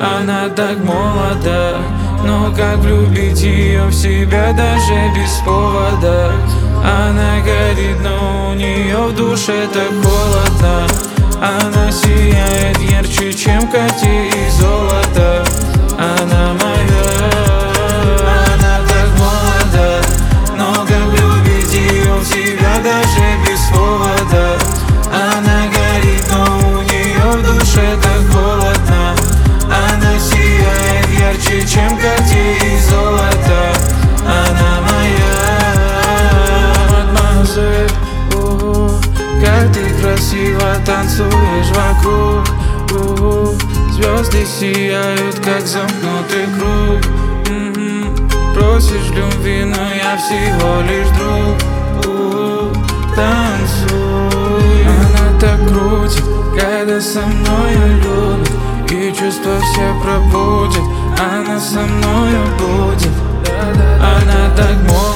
Она так молода, но как влюбить ее в себя даже без повода? Она горит, но у нее в душе так холодно. Она сияет ярче, чем Катя и золото. Она моя. Она так молода, но как влюбить ее в себя даже без повода? Она горит, но у нее в душе так холодно. Она сияет ярче, чем Катя и золото. Она моя. Мадемуазель, как ты красиво танцуешь вокруг. Звезды сияют, как замкнутый круг. Просишь любви, но я всего лишь друг. Танцуй. Она так крутит, когда со мною любит, и чувства все пробудет. Она со мною будет. Она так молода.